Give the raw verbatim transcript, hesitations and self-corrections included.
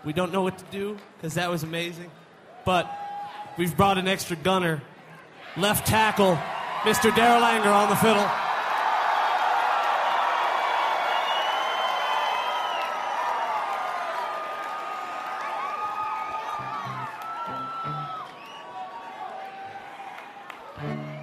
We don't know what to do because that was amazing. But we've brought an extra gunner. Left tackle, Mister Darrell Anger on the fiddle. Thank you.